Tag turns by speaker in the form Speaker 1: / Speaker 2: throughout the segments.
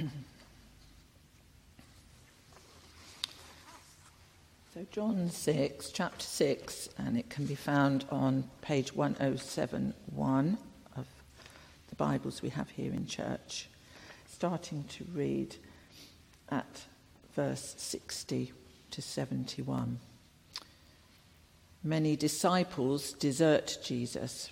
Speaker 1: So John 6, chapter 6, and it can be found on page 1071 of the Bibles we have here in church, starting to read at verse 60 to 71. Many disciples desert Jesus.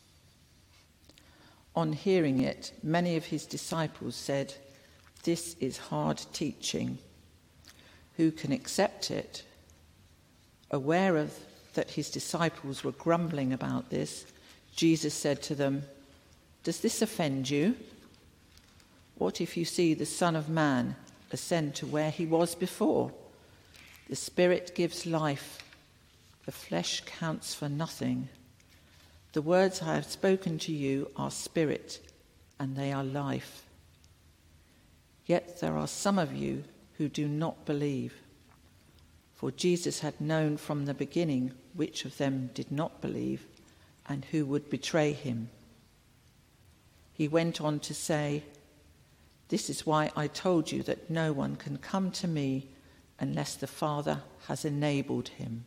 Speaker 1: On hearing it, many of his disciples said, "This is hard teaching. Who can accept it?" Aware of that his disciples were grumbling about this, Jesus said to them, "Does this offend you? What if you see the Son of Man ascend to where he was before? The Spirit gives life. The flesh counts for nothing. The words I have spoken to you are spirit, and they are life. Yet there are some of you who do not believe." For Jesus had known from the beginning which of them did not believe and who would betray him. He went on to say, "This is why I told you that no one can come to me unless the Father has enabled him."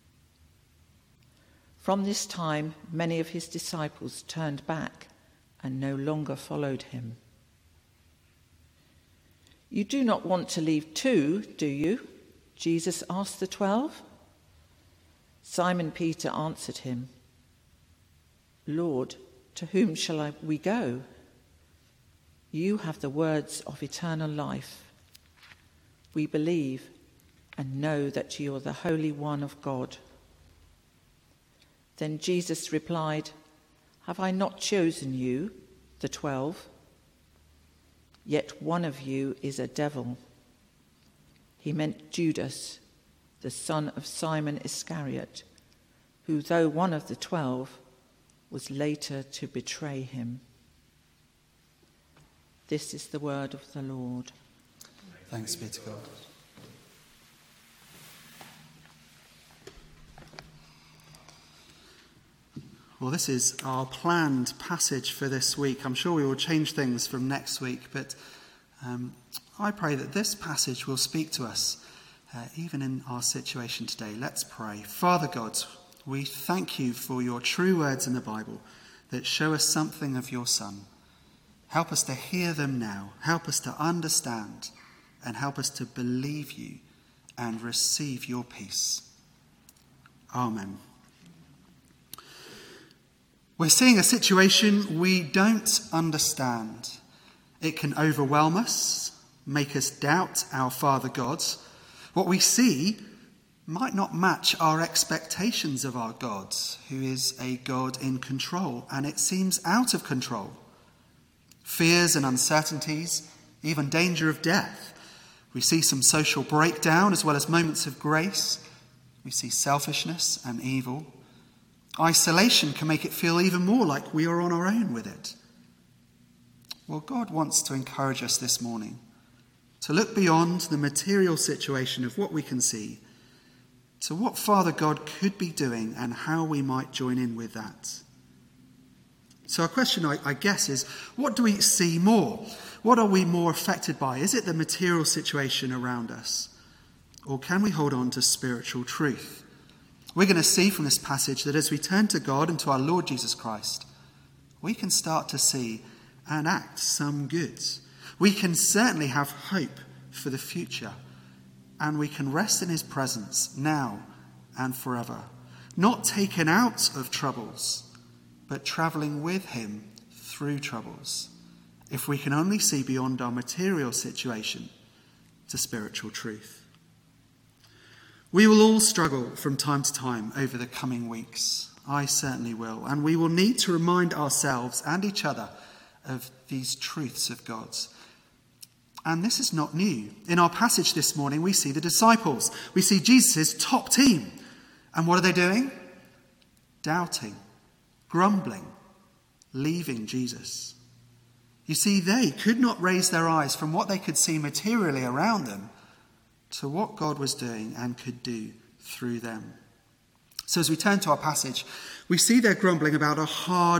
Speaker 1: From this time, many of his disciples turned back and no longer followed him. "You do not want to leave too, do you?" Jesus asked the 12. Simon Peter answered him, "Lord, to whom shall we go? You have the words of eternal life. We believe and know that you are the Holy One of God." Then Jesus replied, "Have I not chosen you, the 12? Yet one of you is a devil." He meant Judas, the son of Simon Iscariot, who, though one of the 12, was later to betray him. This is the word of the Lord.
Speaker 2: Thanks be to God. Well, this is our planned passage for this week. I'm sure we will change things from next week, but I pray that this passage will speak to us, even in our situation today. Let's pray. Father God, we thank you for your true words in the Bible that show us something of your Son. Help us to hear them now. Help us to understand and help us to believe you and receive your peace. Amen. We're seeing a situation we don't understand. It can overwhelm us, make us doubt our Father God. What we see might not match our expectations of our God, who is a God in control, and it seems out of control. Fears and uncertainties, even danger of death. We see some social breakdown as well as moments of grace. We see selfishness and evil. Isolation can make it feel even more like we are on our own with it. Well, God wants to encourage us this morning to look beyond the material situation of what we can see to what Father God could be doing and how we might join in with that. So our question, I guess, is what do we see more? What are we more affected by? Is it the material situation around us? Or can we hold on to spiritual truth? We're going to see from this passage that as we turn to God and to our Lord Jesus Christ, we can start to see and act some good. We can certainly have hope for the future, and we can rest in his presence now and forever, not taken out of troubles, but travelling with him through troubles, if we can only see beyond our material situation to spiritual truth. We will all struggle from time to time over the coming weeks. I certainly will, and we will need to remind ourselves and each other of these truths of God's. And this is not new. In our passage this morning, we see the disciples. We see Jesus' top team. And what are they doing? Doubting, grumbling, leaving Jesus. You see, they could not raise their eyes from what they could see materially around them to what God was doing and could do through them. So as we turn to our passage, we see they're grumbling about a hard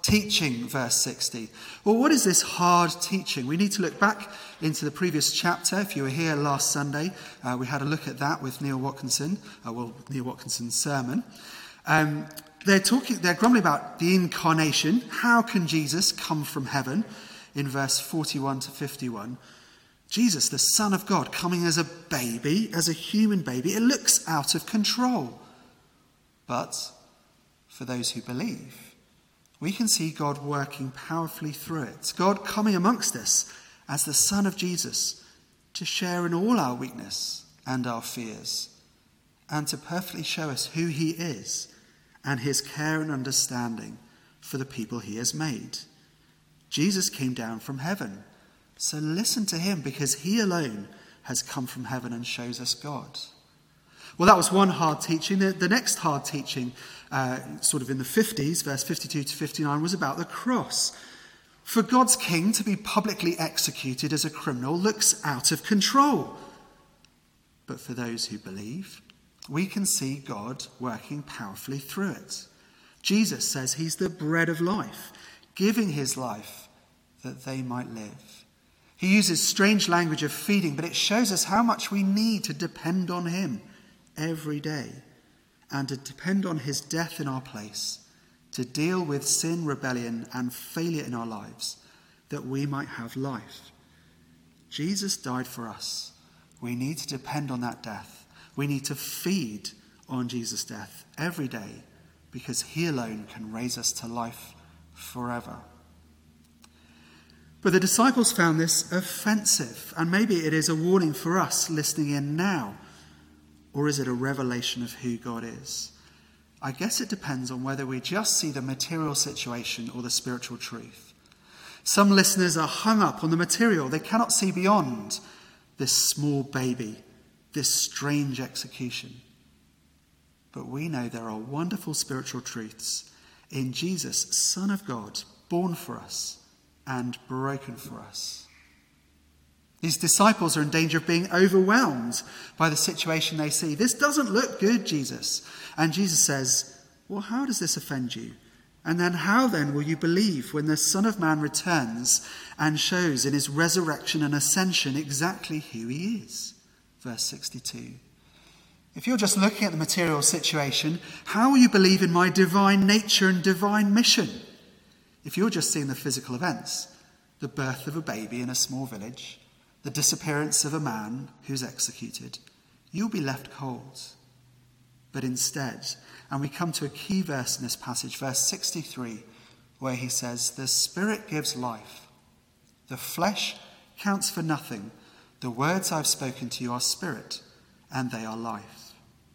Speaker 2: teaching, verse 60. Well, what is this hard teaching? We need to look back into the previous chapter. If you were here last Sunday, we had a look at that with Neil Watkinson, Neil Watkinson's sermon. They're grumbling about the incarnation. How can Jesus come from heaven? In verse 41 to 51. Jesus, the Son of God, coming as a baby, as a human baby, it looks out of control. But for those who believe, we can see God working powerfully through it. God coming amongst us as the Son of Jesus to share in all our weakness and our fears, and to perfectly show us who he is and his care and understanding for the people he has made. Jesus came down from heaven. So listen to him, because he alone has come from heaven and shows us God. Well, that was one hard teaching. The next hard teaching, sort of in the 50s, verse 52 to 59, was about the cross. For God's king to be publicly executed as a criminal looks out of control. But for those who believe, we can see God working powerfully through it. Jesus says he's the bread of life, giving his life that they might live. He uses strange language of feeding, but it shows us how much we need to depend on him every day and to depend on his death in our place to deal with sin, rebellion, and failure in our lives that we might have life. Jesus died for us. We need to depend on that death. We need to feed on Jesus' death every day because he alone can raise us to life forever. But the disciples found this offensive, and maybe it is a warning for us listening in now. Or is it a revelation of who God is? I guess it depends on whether we just see the material situation or the spiritual truth. Some listeners are hung up on the material. They cannot see beyond this small baby, this strange execution. But we know there are wonderful spiritual truths in Jesus, Son of God, born for us and broken for us. These disciples are in danger of being overwhelmed by the situation they see. This doesn't look good, Jesus. And Jesus says, well, how does this offend you? And then how then will you believe when the Son of Man returns and shows in his resurrection and ascension exactly who he is? Verse 62. If you're just looking at the material situation, how will you believe in my divine nature and divine mission? If you're just seeing the physical events, the birth of a baby in a small village, the disappearance of a man who's executed, you'll be left cold. But instead, and we come to a key verse in this passage, verse 63, where he says, the Spirit gives life. The flesh counts for nothing. The words I've spoken to you are spirit, and they are life.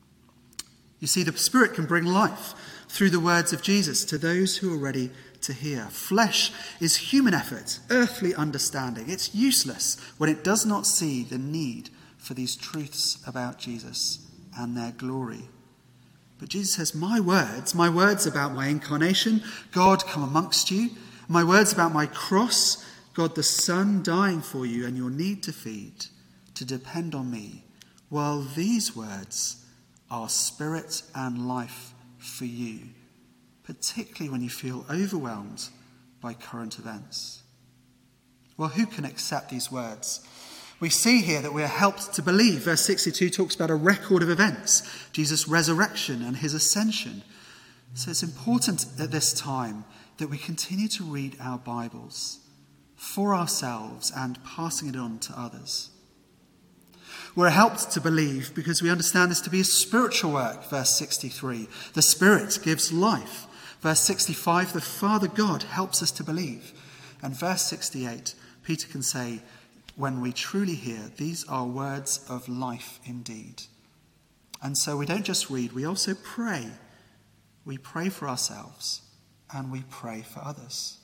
Speaker 2: You see, the Spirit can bring life through the words of Jesus to those who are ready to hear. Flesh is human effort, earthly understanding. It's useless when it does not see the need for these truths about Jesus and their glory. But Jesus says, my words about my incarnation, God come amongst you, my words about my cross, God the Son dying for you and your need to feed, to depend on me, well, these words are spirit and life for you, particularly when you feel overwhelmed by current events. Well, who can accept these words? We see here that we are helped to believe. Verse 62 talks about a record of events, Jesus' resurrection and his ascension. So it's important at this time that we continue to read our Bibles for ourselves and passing it on to others. We're helped to believe because we understand this to be a spiritual work, verse 63. The Spirit gives life. Verse 65, the Father God helps us to believe. And verse 68, Peter can say, when we truly hear, these are words of life indeed. And so we don't just read, we also pray. We pray for ourselves and we pray for others.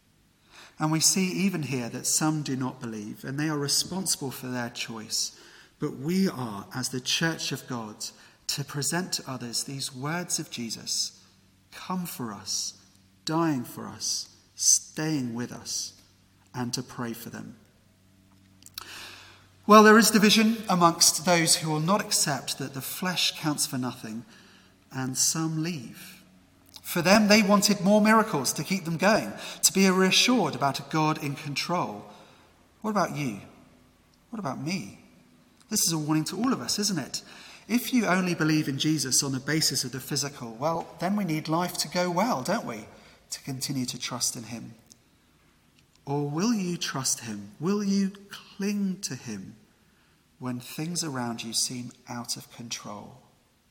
Speaker 2: And we see even here that some do not believe and they are responsible for their choice. But we are, as the Church of God, to present to others these words of Jesus, come for us, dying for us, staying with us, and to pray for them. Well, there is division amongst those who will not accept that the flesh counts for nothing, and some leave. For them, they wanted more miracles to keep them going, to be reassured about a God in control. What about you? What about me? This is a warning to all of us, isn't it? If you only believe in Jesus on the basis of the physical, well, then we need life to go well, don't we? To continue to trust in him. Or will you trust him? Will you cling to him when things around you seem out of control?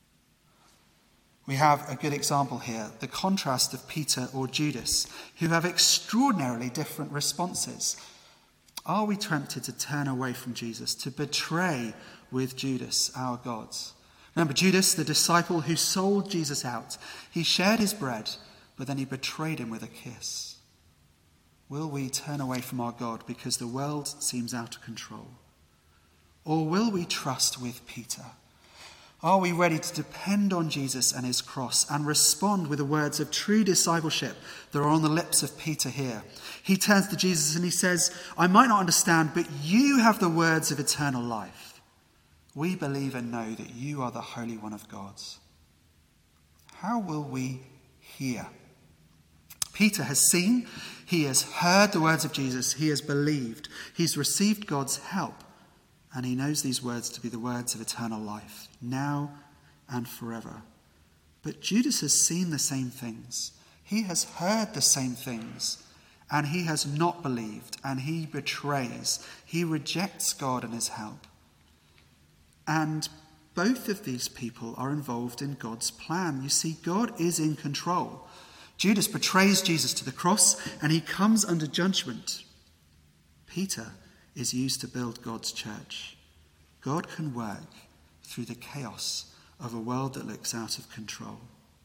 Speaker 2: We have a good example here, the contrast of Peter or Judas, who have extraordinarily different responses. Are we tempted to turn away from Jesus, to betray with Judas our God? Remember Judas, the disciple who sold Jesus out. He shared his bread, but then he betrayed him with a kiss. Will we turn away from our God because the world seems out of control? Or will we trust with Peter? Are we ready to depend on Jesus and his cross and respond with the words of true discipleship that are on the lips of Peter here? He turns to Jesus and he says, I might not understand, but you have the words of eternal life. We believe and know that you are the Holy One of God. How will we hear? Peter has seen, he has heard the words of Jesus, he has believed, he's received God's help. And he knows these words to be the words of eternal life, now and forever. But Judas has seen the same things. He has heard the same things. And he has not believed. And he betrays. He rejects God and his help. And both of these people are involved in God's plan. You see, God is in control. Judas betrays Jesus to the cross, and he comes under judgment. Peter is used to build God's church. God can work through the chaos of a world that looks out of control.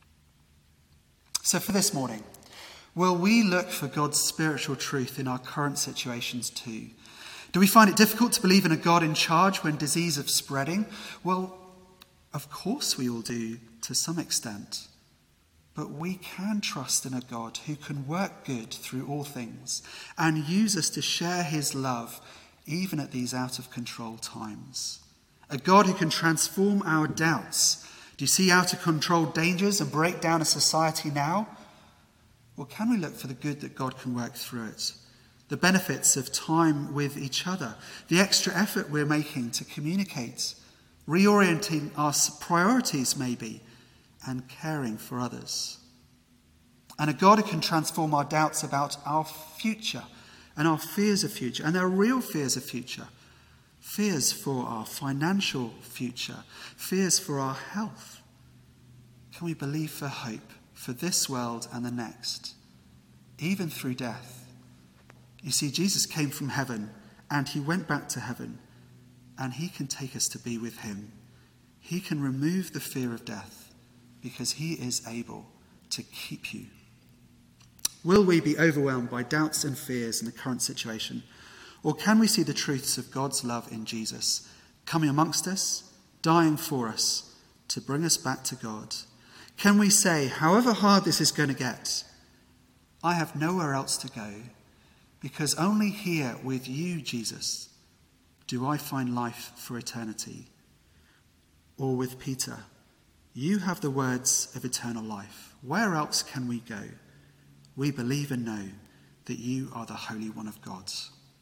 Speaker 2: So for this morning, will we look for God's spiritual truth in our current situations too? Do we find it difficult to believe in a God in charge when disease is spreading? Well, of course we all do to some extent. But we can trust in a God who can work good through all things and use us to share his love even at these out-of-control times. A God who can transform our doubts. Do you see out-of-control dangers and break down a society now? Or can we look for the good that God can work through it? The benefits of time with each other, the extra effort we're making to communicate, reorienting our priorities maybe, and caring for others. And a God who can transform our doubts about our future and our fears of future, and our real fears of future. Fears for our financial future, fears for our health. Can we believe for hope for this world and the next, even through death? You see, Jesus came from heaven and he went back to heaven, and he can take us to be with him. He can remove the fear of death because he is able to keep you. Will we be overwhelmed by doubts and fears in the current situation? Or can we see the truths of God's love in Jesus, coming amongst us, dying for us, to bring us back to God? Can we say, however hard this is going to get, I have nowhere else to go, because only here with you, Jesus, do I find life for eternity? Or with Peter, you have the words of eternal life. Where else can we go? We believe and know that you are the Holy One of God.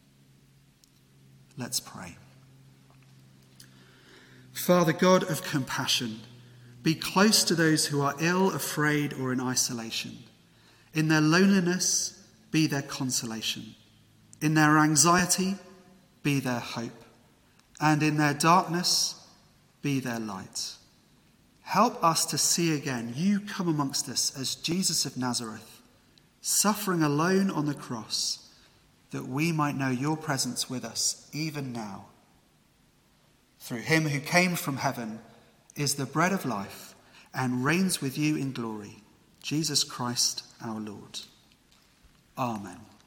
Speaker 2: Let's pray. Father God of compassion, be close to those who are ill, afraid, or in isolation. In their loneliness, be their consolation. In their anxiety, be their hope. And in their darkness, be their light. Help us to see again you come amongst us as Jesus of Nazareth, suffering alone on the cross, that we might know your presence with us even now. Through him who came from heaven, is the bread of life, and reigns with you in glory, Jesus Christ our Lord. Amen.